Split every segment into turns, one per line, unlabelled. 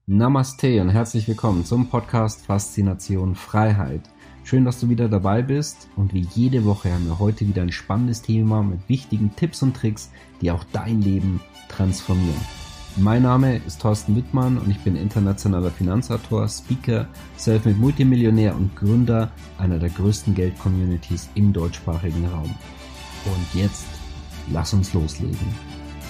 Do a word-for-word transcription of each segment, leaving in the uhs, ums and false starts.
Namaste und herzlich willkommen zum Podcast Faszination Freiheit. Schön, dass du wieder dabei bist und wie jede Woche haben wir heute wieder ein spannendes Thema mit wichtigen Tipps und Tricks, die auch dein Leben transformieren. Mein Name ist Thorsten Wittmann und ich bin internationaler Finanzautor, Speaker, Selfmade Multimillionär und Gründer einer der größten Geld-Communities im deutschsprachigen Raum. Und jetzt lass uns loslegen.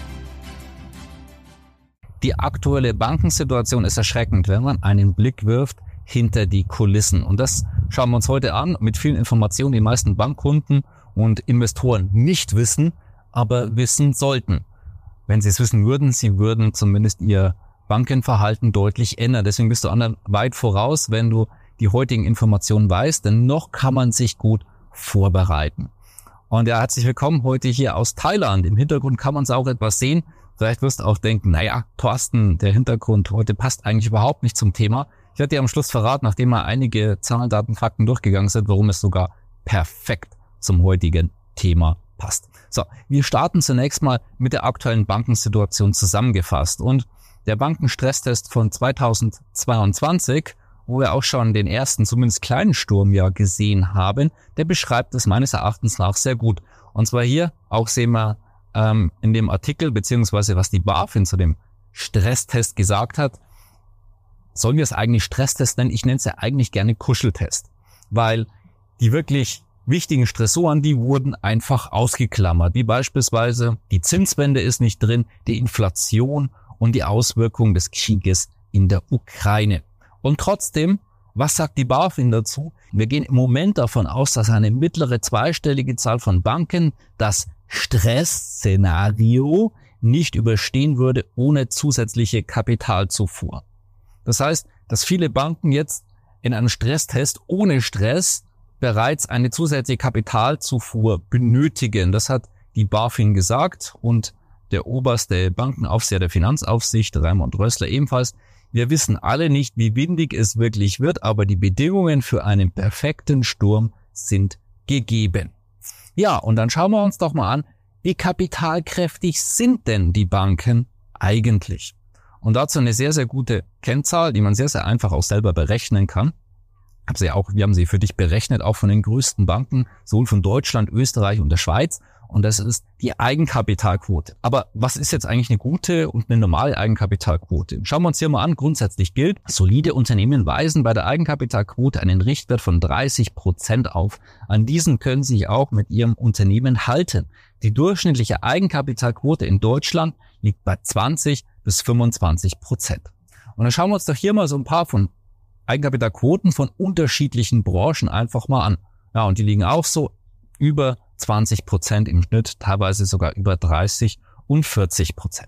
Die aktuelle Bankensituation ist erschreckend, wenn man einen Blick wirft hinter die Kulissen. Und das schauen wir uns heute an mit vielen Informationen, die meisten Bankkunden und Investoren nicht wissen, aber wissen sollten. Wenn sie es wissen würden, sie würden zumindest ihr Bankenverhalten deutlich ändern. Deswegen bist du anderen weit voraus, wenn du die heutigen Informationen weißt, denn noch kann man sich gut vorbereiten. Und ja, herzlich willkommen heute hier aus Thailand. Im Hintergrund kann man es auch etwas sehen. Vielleicht wirst du auch denken, naja, Thorsten, der Hintergrund heute passt eigentlich überhaupt nicht zum Thema. Ich werde dir am Schluss verraten, nachdem wir einige Zahlen, Daten, Fakten durchgegangen sind, warum es sogar perfekt zum heutigen Thema passt. So, wir starten zunächst mal mit der aktuellen Bankensituation zusammengefasst. Und der Bankenstresstest von zweitausendzweiundzwanzig, wo wir auch schon den ersten, zumindest kleinen Sturm ja gesehen haben, der beschreibt es meines Erachtens nach sehr gut. Und zwar hier, auch sehen wir in dem Artikel, beziehungsweise was die BaFin zu dem Stresstest gesagt hat, sollen wir es eigentlich Stresstest nennen? Ich nenne es ja eigentlich gerne Kuscheltest, weil die wirklich wichtigen Stressoren, die wurden einfach ausgeklammert, wie beispielsweise die Zinswende ist nicht drin, die Inflation und die Auswirkungen des Krieges in der Ukraine. Und trotzdem, was sagt die BaFin dazu? Wir gehen im Moment davon aus, dass eine mittlere zweistellige Zahl von Banken das Stressszenario nicht überstehen würde ohne zusätzliche Kapitalzufuhr. Das heißt, dass viele Banken jetzt in einem Stresstest ohne Stress bereits eine zusätzliche Kapitalzufuhr benötigen. Das hat die BaFin gesagt und der oberste Bankenaufseher der Finanzaufsicht, Raimund Rössler, ebenfalls. Wir wissen alle nicht, wie windig es wirklich wird, aber die Bedingungen für einen perfekten Sturm sind gegeben. Ja, und dann schauen wir uns doch mal an, wie kapitalkräftig sind denn die Banken eigentlich? Und dazu eine sehr, sehr gute Kennzahl, die man sehr, sehr einfach auch selber berechnen kann. Hab sie auch, wir haben sie für dich berechnet, auch von den größten Banken, sowohl von Deutschland, Österreich und der Schweiz. Und das ist die Eigenkapitalquote. Aber was ist jetzt eigentlich eine gute und eine normale Eigenkapitalquote? Schauen wir uns hier mal an. Grundsätzlich gilt, solide Unternehmen weisen bei der Eigenkapitalquote einen Richtwert von dreißig Prozent auf. An diesen können sie sich auch mit ihrem Unternehmen halten. Die durchschnittliche Eigenkapitalquote in Deutschland liegt bei zwanzig bis fünfundzwanzig Prozent. Und dann schauen wir uns doch hier mal so ein paar von Eigenkapitalquoten von unterschiedlichen Branchen einfach mal an. Ja, und die liegen auch so über zwanzig Prozent im Schnitt, teilweise sogar über dreißig und vierzig Prozent.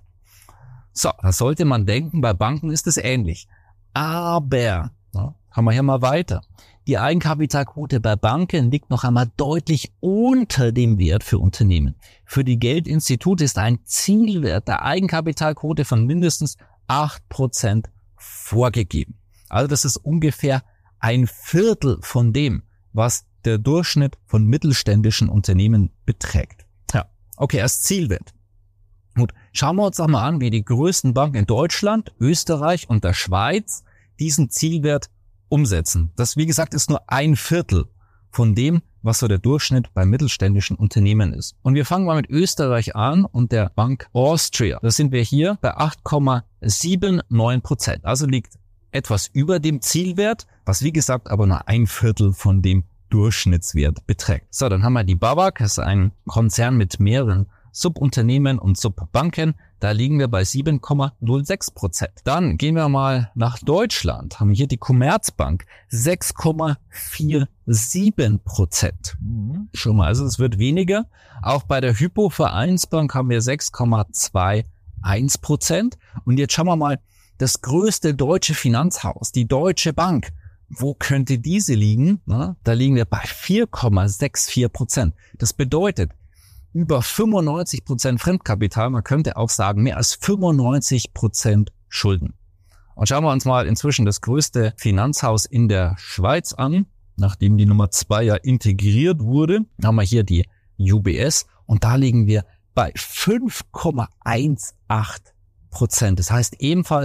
So, da sollte man denken, bei Banken ist es ähnlich. Aber, ja, haben wir hier mal weiter. Die Eigenkapitalquote bei Banken liegt noch einmal deutlich unter dem Wert für Unternehmen. Für die Geldinstitute ist ein Zielwert der Eigenkapitalquote von mindestens acht Prozent vorgegeben. Also das ist ungefähr ein Viertel von dem, was der Durchschnitt von mittelständischen Unternehmen beträgt. Ja, okay, als Zielwert. Gut, schauen wir uns auch mal an, wie die größten Banken in Deutschland, Österreich und der Schweiz diesen Zielwert umsetzen. Das, wie gesagt, ist nur ein Viertel von dem, was so der Durchschnitt bei mittelständischen Unternehmen ist. Und wir fangen mal mit Österreich an und der Bank Austria. Da sind wir hier bei acht Komma neunundsiebzig Prozent. Also liegt etwas über dem Zielwert, was wie gesagt aber nur ein Viertel von dem Durchschnittswert beträgt. So, dann haben wir die BAWAG, das ist ein Konzern mit mehreren Subunternehmen und Subbanken. Da liegen wir bei sieben Komma null sechs Prozent. Dann gehen wir mal nach Deutschland, haben hier die Commerzbank sechs Komma siebenundvierzig Prozent. Mhm. Schon mal, also es wird weniger. Auch bei der Hypo Vereinsbank haben wir sechs Komma einundzwanzig Prozent. Und jetzt schauen wir mal, das größte deutsche Finanzhaus, die Deutsche Bank, wo könnte diese liegen? Na, da liegen wir bei vier Komma vierundsechzig Prozent. Das bedeutet über fünfundneunzig Prozent Fremdkapital, man könnte auch sagen mehr als fünfundneunzig Prozent Schulden. Und schauen wir uns mal inzwischen das größte Finanzhaus in der Schweiz an, nachdem die Nummer zwei ja integriert wurde, haben wir hier die U B S und da liegen wir bei fünf Komma achtzehn Prozent. Das heißt ebenfalls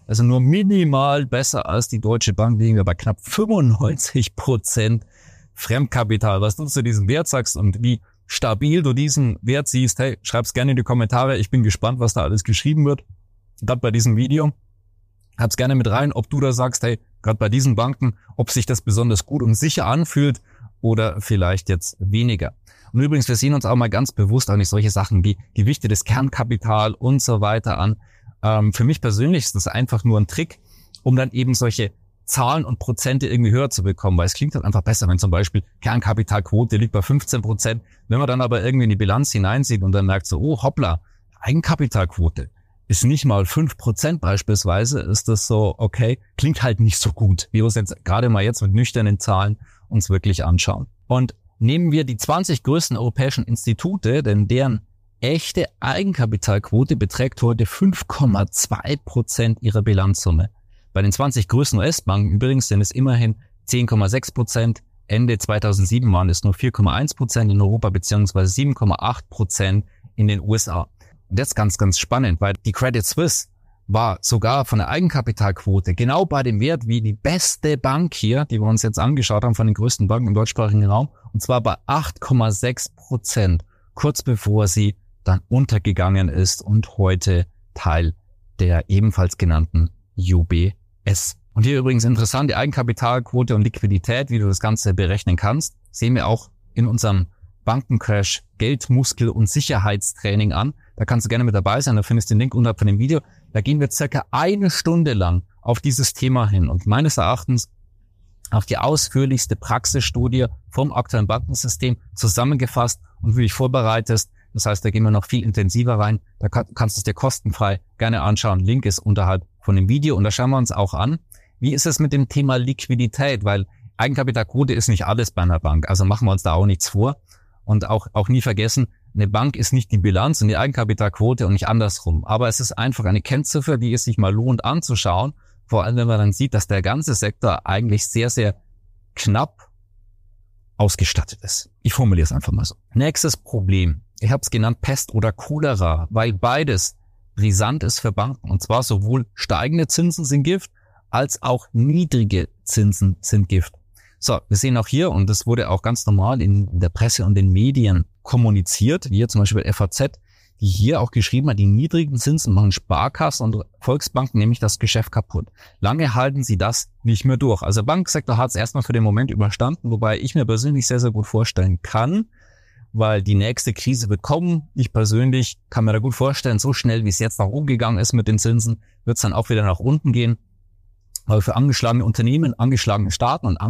also nur minimal besser als die Deutsche Bank, liegen wir bei knapp fünfundneunzig Prozent Fremdkapital. Was du zu diesem Wert sagst und wie stabil du diesen Wert siehst, hey, schreib's gerne in die Kommentare. Ich bin gespannt, was da alles geschrieben wird. Gerade bei diesem Video. Hab's gerne mit rein, ob du da sagst, hey, gerade bei diesen Banken, ob sich das besonders gut und sicher anfühlt oder vielleicht jetzt weniger. Und übrigens, wir sehen uns auch mal ganz bewusst auch nicht solche Sachen wie Gewichte des Kernkapital und so weiter an. Ähm, für mich persönlich ist das einfach nur ein Trick, um dann eben solche Zahlen und Prozente irgendwie höher zu bekommen, weil es klingt halt einfach besser, wenn zum Beispiel Kernkapitalquote liegt bei fünfzehn Prozent. Wenn man dann aber irgendwie in die Bilanz hineinsieht und dann merkt so, oh hoppla, Eigenkapitalquote ist nicht mal fünf Prozent beispielsweise, ist das so, okay, klingt halt nicht so gut, wie wir uns jetzt gerade mal jetzt mit nüchternen Zahlen uns wirklich anschauen. Und nehmen wir die zwanzig größten europäischen Institute, denn deren echte Eigenkapitalquote beträgt heute fünf Komma zwei Prozent ihrer Bilanzsumme. Bei den zwanzig größten U S-Banken übrigens sind es immerhin zehn Komma sechs Prozent. Ende zweitausendsieben waren es nur vier Komma eins Prozent in Europa beziehungsweise sieben Komma acht Prozent in den U S A. Und das ist ganz, ganz spannend, weil die Credit Suisse war sogar von der Eigenkapitalquote genau bei dem Wert wie die beste Bank hier, die wir uns jetzt angeschaut haben von den größten Banken im deutschsprachigen Raum, und zwar bei acht Komma sechs Prozent, kurz bevor sie dann untergegangen ist und heute Teil der ebenfalls genannten U B S. Und hier übrigens interessant, die Eigenkapitalquote und Liquidität, wie du das Ganze berechnen kannst, sehen wir auch in unserem Bankencrash Geldmuskel- und Sicherheitstraining an. Da kannst du gerne mit dabei sein, da findest du den Link unterhalb von dem Video. Da gehen wir circa eine Stunde lang auf dieses Thema hin und meines Erachtens auch die ausführlichste Praxisstudie vom aktuellen Bankensystem zusammengefasst und wie dich vorbereitest. Das heißt, da gehen wir noch viel intensiver rein. Da kann, kannst du es dir kostenfrei gerne anschauen. Link ist unterhalb von dem Video. Und da schauen wir uns auch an, wie ist es mit dem Thema Liquidität? Weil Eigenkapitalquote ist nicht alles bei einer Bank. Also machen wir uns da auch nichts vor. Und auch, auch nie vergessen, eine Bank ist nicht die Bilanz und die Eigenkapitalquote und nicht andersrum. Aber es ist einfach eine Kennziffer, die es sich mal lohnt anzuschauen. Vor allem, wenn man dann sieht, dass der ganze Sektor eigentlich sehr, sehr knapp ausgestattet ist. Ich formuliere es einfach mal so. Nächstes Problem. Ich habe es genannt Pest oder Cholera, weil beides brisant ist für Banken. Und zwar sowohl steigende Zinsen sind Gift, als auch niedrige Zinsen sind Gift. So, wir sehen auch hier, und das wurde auch ganz normal in der Presse und den Medien kommuniziert, wie hier zum Beispiel F A Z, die hier auch geschrieben hat, die niedrigen Zinsen machen Sparkassen und Volksbanken nämlich das Geschäft kaputt. Lange halten sie das nicht mehr durch. Also der Bankensektor hat es erstmal für den Moment überstanden, wobei ich mir persönlich sehr, sehr gut vorstellen kann, weil die nächste Krise wird kommen. Ich persönlich kann mir da gut vorstellen, so schnell wie es jetzt nach oben gegangen ist mit den Zinsen, wird es dann auch wieder nach unten gehen. Aber für angeschlagene Unternehmen, angeschlagene Staaten und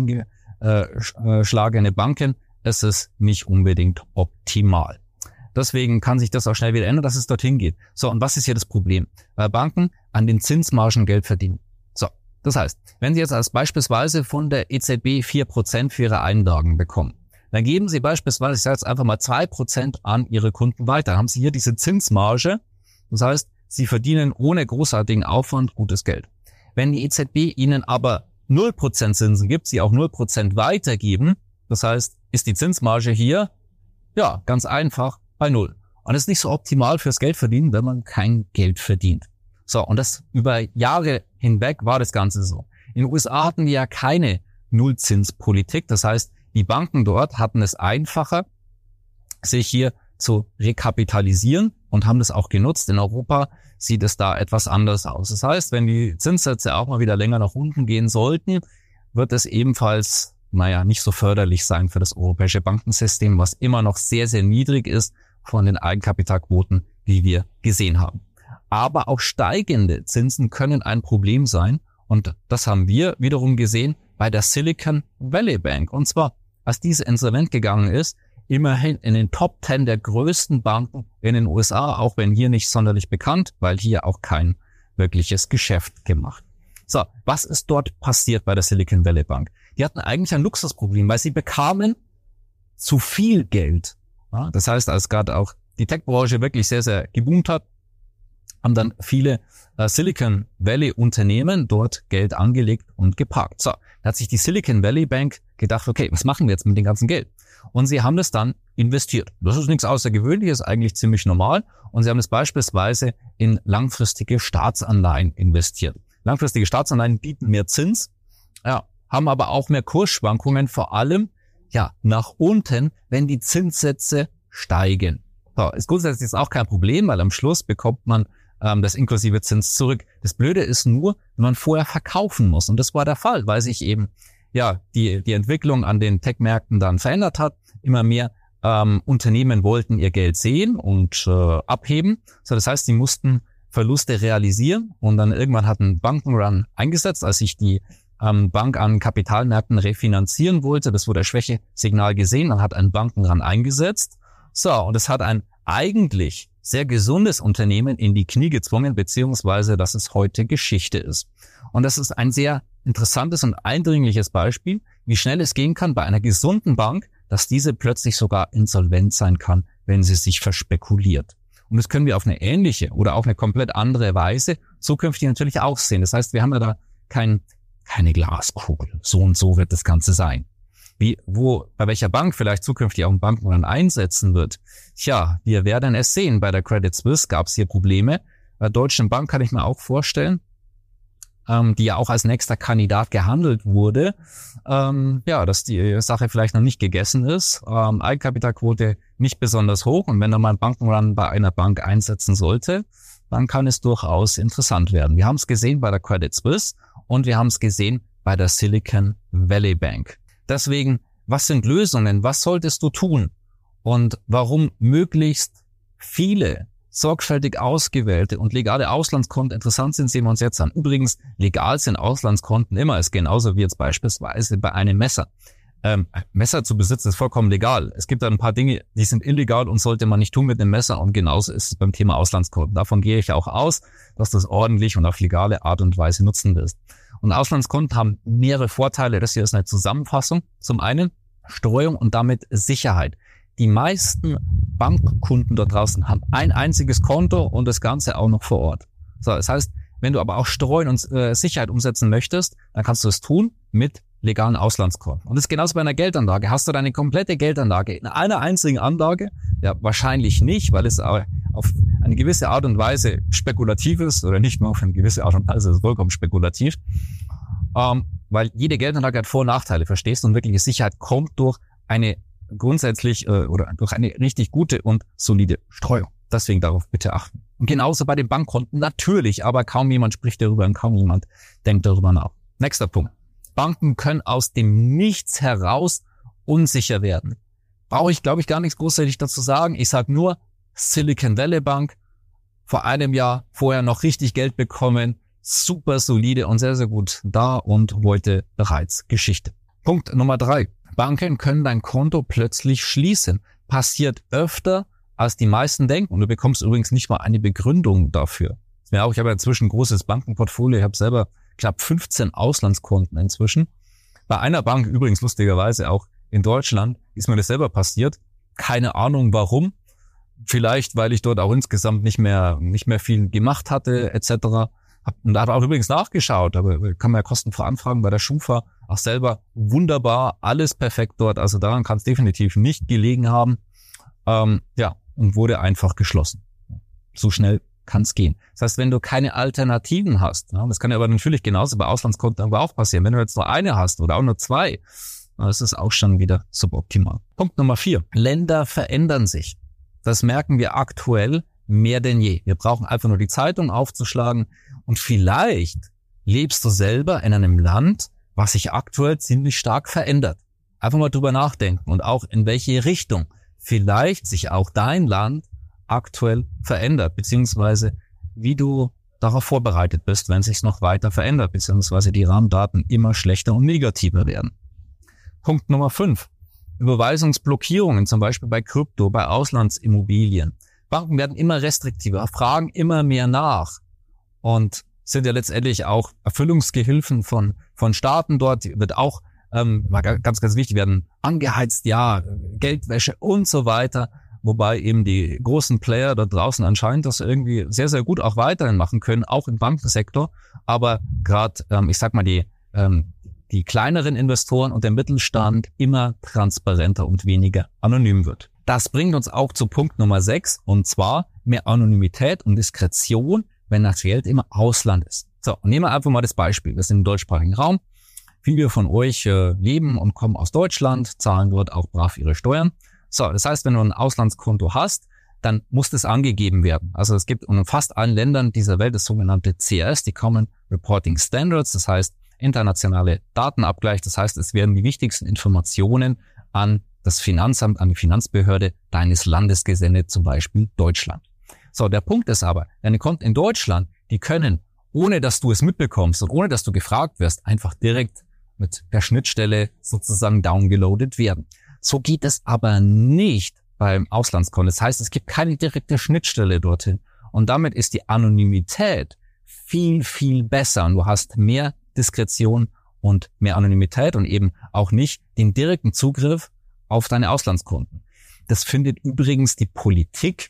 angeschlagene Banken ist es nicht unbedingt optimal. Deswegen kann sich das auch schnell wieder ändern, dass es dorthin geht. So, und was ist hier das Problem? Weil Banken an den Zinsmargen Geld verdienen. So, das heißt, wenn Sie jetzt als beispielsweise von der E Z B vier Prozent für Ihre Einlagen bekommen, dann geben Sie beispielsweise, ich sage jetzt einfach mal zwei Prozent an Ihre Kunden weiter. Dann haben Sie hier diese Zinsmarge. Das heißt, Sie verdienen ohne großartigen Aufwand gutes Geld. Wenn die E Z B Ihnen aber null Prozent Zinsen gibt, Sie auch null Prozent weitergeben, das heißt, ist die Zinsmarge hier, ja, ganz einfach bei null. Und das ist nicht so optimal fürs Geldverdienen, wenn man kein Geld verdient. So, und das über Jahre hinweg war das Ganze so. In den U S A hatten wir ja keine Nullzinspolitik. Das heißt, die Banken dort hatten es einfacher, sich hier zu rekapitalisieren und haben das auch genutzt. In Europa sieht es da etwas anders aus. Das heißt, wenn die Zinssätze auch mal wieder länger nach unten gehen sollten, wird es ebenfalls, naja, nicht so förderlich sein für das europäische Bankensystem, was immer noch sehr, sehr niedrig ist von den Eigenkapitalquoten, wie wir gesehen haben. Aber auch steigende Zinsen können ein Problem sein. Und das haben wir wiederum gesehen bei der Silicon Valley Bank. Und zwar, als diese insolvent gegangen ist, immerhin in den Top zehn der größten Banken in den U S A, auch wenn hier nicht sonderlich bekannt, weil hier auch kein wirkliches Geschäft gemacht. So, was ist dort passiert bei der Silicon Valley Bank? Die hatten eigentlich ein Luxusproblem, weil sie bekamen zu viel Geld. Ja, das heißt, als gerade auch die Tech-Branche wirklich sehr, sehr geboomt hat, haben dann viele äh, Silicon Valley Unternehmen dort Geld angelegt und geparkt. So, da hat sich die Silicon Valley Bank gedacht, okay, was machen wir jetzt mit dem ganzen Geld? Und sie haben das dann investiert. Das ist nichts Außergewöhnliches, eigentlich ziemlich normal. Und sie haben es beispielsweise in langfristige Staatsanleihen investiert. langfristige Staatsanleihen bieten mehr Zins, ja, haben aber auch mehr Kursschwankungen, vor allem ja nach unten, wenn die Zinssätze steigen. So, ist grundsätzlich jetzt auch kein Problem, weil am Schluss bekommt man ähm, das inklusive Zins zurück. Das Blöde ist nur, wenn man vorher verkaufen muss. Und das war der Fall, weil sich eben ja die die Entwicklung an den Tech-Märkten dann verändert hat. Immer mehr ähm, Unternehmen wollten ihr Geld sehen und äh, abheben. So, das heißt, sie mussten Verluste realisieren und dann irgendwann hat ein Bankenrun eingesetzt, als sich die ähm, Bank an Kapitalmärkten refinanzieren wollte. Das wurde ein Schwächesignal gesehen, dann hat ein Bankenrun eingesetzt. So, und es hat ein eigentlich sehr gesundes Unternehmen in die Knie gezwungen, beziehungsweise dass es heute Geschichte ist. Und das ist ein sehr interessantes und eindringliches Beispiel, wie schnell es gehen kann bei einer gesunden Bank, dass diese plötzlich sogar insolvent sein kann, wenn sie sich verspekuliert. Und das können wir auf eine ähnliche oder auf eine komplett andere Weise zukünftig natürlich auch sehen. Das heißt, wir haben ja da kein, keine Glaskugel. So und so wird das Ganze sein. Wie, wo, bei welcher Bank vielleicht zukünftig auch ein Bankenrun einsetzen wird. Tja, wir werden es sehen. Bei der Credit Suisse gab es hier Probleme. Bei der Deutschen Bank kann ich mir auch vorstellen, ähm, die ja auch als nächster Kandidat gehandelt wurde, ähm, ja, dass die Sache vielleicht noch nicht gegessen ist. Ähm, Eigenkapitalquote nicht besonders hoch. Und wenn da mal ein Bankenrun bei einer Bank einsetzen sollte, dann kann es durchaus interessant werden. Wir haben es gesehen bei der Credit Suisse und wir haben es gesehen bei der Silicon Valley Bank. Deswegen, was sind Lösungen? Was solltest du tun? Und warum möglichst viele sorgfältig ausgewählte und legale Auslandskonten interessant sind, sehen wir uns jetzt an. Übrigens, legal sind Auslandskonten immer. Es ist genauso wie jetzt beispielsweise bei einem Messer. Ähm, Messer zu besitzen ist vollkommen legal. Es gibt da ein paar Dinge, die sind illegal und sollte man nicht tun mit einem Messer. Und genauso ist es beim Thema Auslandskonten. Davon gehe ich auch aus, dass du es ordentlich und auf legale Art und Weise nutzen wirst. Und Auslandskonten haben mehrere Vorteile. Das hier ist eine Zusammenfassung. Zum einen Streuung und damit Sicherheit. Die meisten Bankkunden dort draußen haben ein einziges Konto und das Ganze auch noch vor Ort. So, das heißt, wenn du aber auch Streuen und äh, Sicherheit umsetzen möchtest, dann kannst du es tun mit legalen Auslandskonten. Und das ist genauso bei einer Geldanlage. Hast du deine komplette Geldanlage in einer einzigen Anlage? Ja, wahrscheinlich nicht, weil es auf eine gewisse Art und Weise spekulativ ist oder nicht nur auf eine gewisse Art und Weise, es ist vollkommen spekulativ. Ähm, weil jede Geldanlage hat Vor- und Nachteile, verstehst du? Und wirkliche Sicherheit kommt durch eine grundsätzlich äh, oder durch eine richtig gute und solide Streuung. Deswegen darauf bitte achten. Und genauso bei den Bankkonten natürlich, aber kaum jemand spricht darüber und kaum jemand denkt darüber nach. Nächster Punkt. Banken können aus dem Nichts heraus unsicher werden. Brauche ich, glaube ich, gar nichts großartig dazu sagen. Ich sage nur, Silicon Valley Bank, vor einem Jahr vorher noch richtig Geld bekommen, super solide und sehr, sehr gut da und heute bereits Geschichte. Punkt Nummer drei. Banken können dein Konto plötzlich schließen. Passiert öfter, als die meisten denken. Und du bekommst übrigens nicht mal eine Begründung dafür. Ich habe ja inzwischen ein großes Bankenportfolio. Ich habe selber knapp fünfzehn Auslandskonten inzwischen. Bei einer Bank, übrigens lustigerweise auch in Deutschland, ist mir das selber passiert. Keine Ahnung warum. Vielleicht, weil ich dort auch insgesamt nicht mehr nicht mehr viel gemacht hatte, et cetera. Und da hat auch übrigens nachgeschaut, aber kann man ja kostenfrei anfragen bei der Schufa. Auch selber wunderbar, alles perfekt dort. Also daran kann es definitiv nicht gelegen haben. Ähm, ja, und wurde einfach geschlossen. So schnell kann es gehen. Das heißt, wenn du keine Alternativen hast, ja, das kann ja aber natürlich genauso bei Auslandskonten aber auch passieren. Wenn du jetzt nur eine hast oder auch nur zwei, das ist auch schon wieder suboptimal. Punkt Nummer vier. Länder verändern sich. Das merken wir aktuell mehr denn je. Wir brauchen einfach nur die Zeitung aufzuschlagen und vielleicht lebst du selber in einem Land, was sich aktuell ziemlich stark verändert. Einfach mal drüber nachdenken und auch in welche Richtung vielleicht sich auch dein Land aktuell verändert, beziehungsweise wie du darauf vorbereitet bist, wenn es sich noch weiter verändert, beziehungsweise die Rahmendaten immer schlechter und negativer werden. Punkt Nummer fünf. Überweisungsblockierungen, zum Beispiel bei Krypto, bei Auslandsimmobilien. Banken werden immer restriktiver, fragen immer mehr nach und sind ja letztendlich auch Erfüllungsgehilfen von von Staaten. Dort wird auch, ähm, ganz, ganz wichtig, werden angeheizt, ja, Geldwäsche und so weiter. Wobei eben die großen Player da draußen anscheinend das irgendwie sehr, sehr gut auch weiterhin machen können, auch im Bankensektor. Aber gerade, ähm, ich sag mal, die ähm, die kleineren Investoren und der Mittelstand immer transparenter und weniger anonym wird. Das bringt uns auch zu Punkt Nummer sechs, und zwar mehr Anonymität und Diskretion, wenn das Geld im Ausland ist. So, und nehmen wir einfach mal das Beispiel. Wir sind im deutschsprachigen Raum. Viele von euch äh, leben und kommen aus Deutschland, zahlen dort auch brav ihre Steuern. So, das heißt, wenn du ein Auslandskonto hast, dann muss das angegeben werden. Also es gibt in fast allen Ländern dieser Welt das sogenannte C R S, die Common Reporting Standards, das heißt internationale Datenabgleich. Das heißt, es werden die wichtigsten Informationen an das Finanzamt, an die Finanzbehörde deines Landes gesendet, zum Beispiel Deutschland. So, der Punkt ist aber, deine Konten in Deutschland, die können, ohne dass du es mitbekommst und ohne dass du gefragt wirst, einfach direkt mit der Schnittstelle sozusagen downgeloadet werden. So geht es aber nicht beim Auslandskonto. Das heißt, es gibt keine direkte Schnittstelle dorthin. Und damit ist die Anonymität viel, viel besser. Und du hast mehr Diskretion und mehr Anonymität und eben auch nicht den direkten Zugriff auf deine Auslandskonten. Das findet übrigens die Politik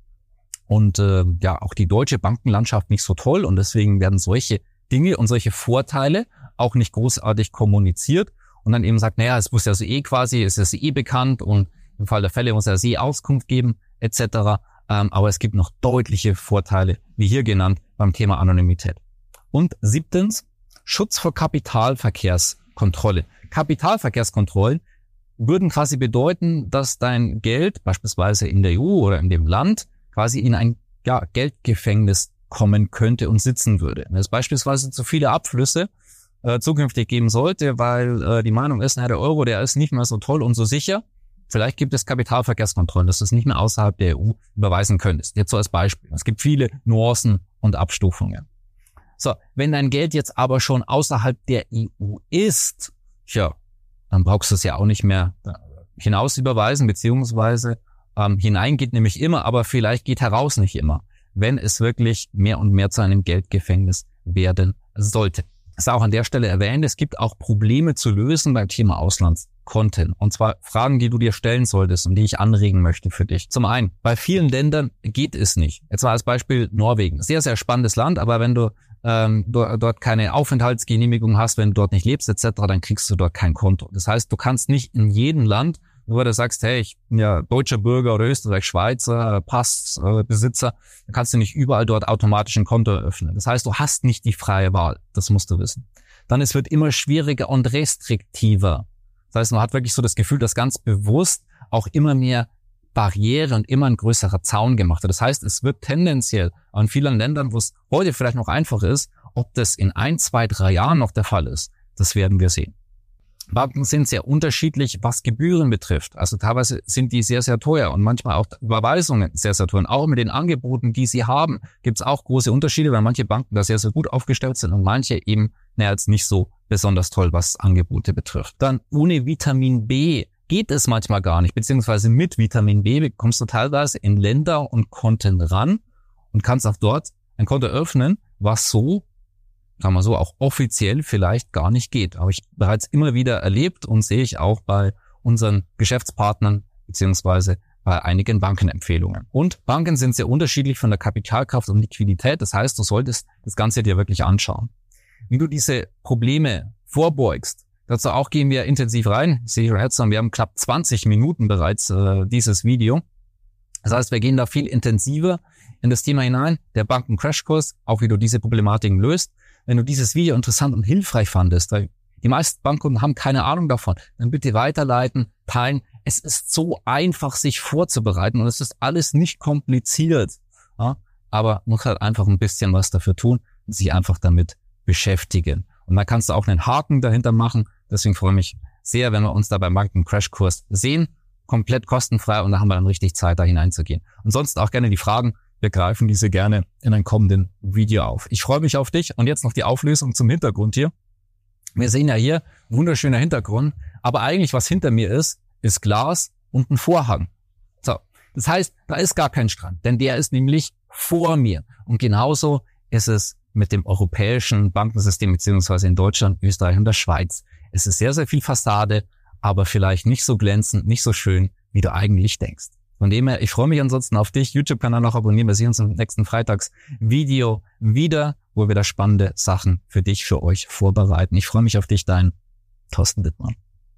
und äh, ja auch die deutsche Bankenlandschaft nicht so toll. Und deswegen werden solche Dinge und solche Vorteile auch nicht großartig kommuniziert. Und dann eben sagt, naja, es muss ja so eh quasi, es ist eh bekannt und im Fall der Fälle muss er sie Auskunft geben, et cetera. Ähm, aber es gibt noch deutliche Vorteile, wie hier genannt, beim Thema Anonymität. Und siebtens, Schutz vor Kapitalverkehrskontrolle. Kapitalverkehrskontrollen würden quasi bedeuten, dass dein Geld beispielsweise in der E U oder in dem Land quasi in ein ja, Geldgefängnis kommen könnte und sitzen würde. Wenn es beispielsweise zu viele Abflüsse äh, zukünftig geben sollte, weil äh, die Meinung ist, na, der Euro, der ist nicht mehr so toll und so sicher, vielleicht gibt es Kapitalverkehrskontrollen, dass du es nicht mehr außerhalb der E U überweisen könntest. Jetzt so als Beispiel. Es gibt viele Nuancen und Abstufungen. So, wenn dein Geld jetzt aber schon außerhalb der E U ist, tja, dann brauchst du es ja auch nicht mehr hinaus überweisen, beziehungsweise ähm, hinein geht nämlich immer, aber vielleicht geht heraus nicht immer, wenn es wirklich mehr und mehr zu einem Geldgefängnis werden sollte. Das ist auch an der Stelle erwähnt, es gibt auch Probleme zu lösen beim Thema Auslandskonten. Und zwar Fragen, die du dir stellen solltest und die ich anregen möchte für dich. Zum einen, bei vielen Ländern geht es nicht. Jetzt mal als Beispiel Norwegen. Sehr, sehr spannendes Land, aber wenn du ähm, dort keine Aufenthaltsgenehmigung hast, wenn du dort nicht lebst et cetera, dann kriegst du dort kein Konto. Das heißt, du kannst nicht in jedem Land, nur du sagst, hey, ich bin ja deutscher Bürger oder Österreich, Schweizer, Passbesitzer, dann kannst du nicht überall dort automatisch ein Konto eröffnen. Das heißt, du hast nicht die freie Wahl. Das musst du wissen. Dann, es wird immer schwieriger und restriktiver. Das heißt, man hat wirklich so das Gefühl, dass ganz bewusst auch immer mehr Barriere und immer ein größerer Zaun gemacht wird. Das heißt, es wird tendenziell an vielen Ländern, wo es heute vielleicht noch einfach ist, ob das in ein, zwei, drei Jahren noch der Fall ist, das werden wir sehen. Banken sind sehr unterschiedlich, was Gebühren betrifft. Also teilweise sind die sehr, sehr teuer und manchmal auch Überweisungen sehr, sehr teuer. Und auch mit den Angeboten, die sie haben, gibt es auch große Unterschiede, weil manche Banken da sehr, sehr gut aufgestellt sind und manche eben, naja, jetzt nicht so besonders toll, was Angebote betrifft. Dann ohne Vitamin B geht es manchmal gar nicht, beziehungsweise mit Vitamin B kommst du teilweise in Länder und Konten ran und kannst auch dort ein Konto öffnen, was so, sagen wir so, auch offiziell vielleicht gar nicht geht. Aber ich bereits immer wieder erlebt und sehe ich auch bei unseren Geschäftspartnern beziehungsweise bei einigen Bankenempfehlungen. Und Banken sind sehr unterschiedlich von der Kapitalkraft und Liquidität. Das heißt, du solltest das Ganze dir wirklich anschauen. Wie du diese Probleme vorbeugst, dazu auch gehen wir intensiv rein. Ich sehe jetzt, wir haben knapp zwanzig Minuten bereits äh, dieses Video. Das heißt, wir gehen da viel intensiver in das Thema hinein. Der Banken-Crashkurs, auch wie du diese Problematiken löst. Wenn du dieses Video interessant und hilfreich fandest, weil die meisten Bankkunden haben keine Ahnung davon, dann bitte weiterleiten, teilen. Es ist so einfach, sich vorzubereiten und es ist alles nicht kompliziert. Ja? Aber man muss halt einfach ein bisschen was dafür tun und sich einfach damit beschäftigen. Und da kannst du auch einen Haken dahinter machen. Deswegen freue ich mich sehr, wenn wir uns da beim Banken-Crashkurs sehen. Komplett kostenfrei und da haben wir dann richtig Zeit, da hineinzugehen. Und sonst auch gerne die Fragen. Wir greifen diese gerne in einem kommenden Video auf. Ich freue mich auf dich und jetzt noch die Auflösung zum Hintergrund hier. Wir sehen ja hier wunderschöner Hintergrund, aber eigentlich was hinter mir ist, ist Glas und ein Vorhang. So, das heißt, da ist gar kein Strand, denn der ist nämlich vor mir. Und genauso ist es mit dem europäischen Bankensystem beziehungsweise in Deutschland, Österreich und der Schweiz. Es ist sehr, sehr viel Fassade, aber vielleicht nicht so glänzend, nicht so schön, wie du eigentlich denkst. Von dem her, ich freue mich ansonsten auf dich. YouTube-Kanal noch abonnieren. Wir sehen uns im nächsten Freitags-Video wieder, wo wir da spannende Sachen für dich, für euch vorbereiten. Ich freue mich auf dich, dein Thorsten Wittmann.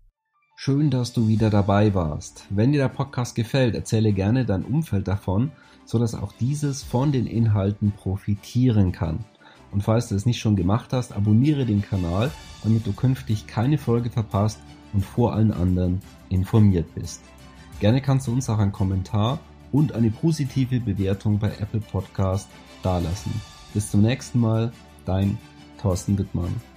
Schön, dass du wieder dabei warst. Wenn dir der Podcast gefällt, erzähle gerne dein Umfeld davon, sodass auch dieses von den Inhalten profitieren kann. Und falls du es nicht schon gemacht hast, abonniere den Kanal, damit du künftig keine Folge verpasst und vor allen anderen informiert bist. Gerne kannst du uns auch einen Kommentar und eine positive Bewertung bei Apple Podcast dalassen. Bis zum nächsten Mal, dein Thorsten Wittmann.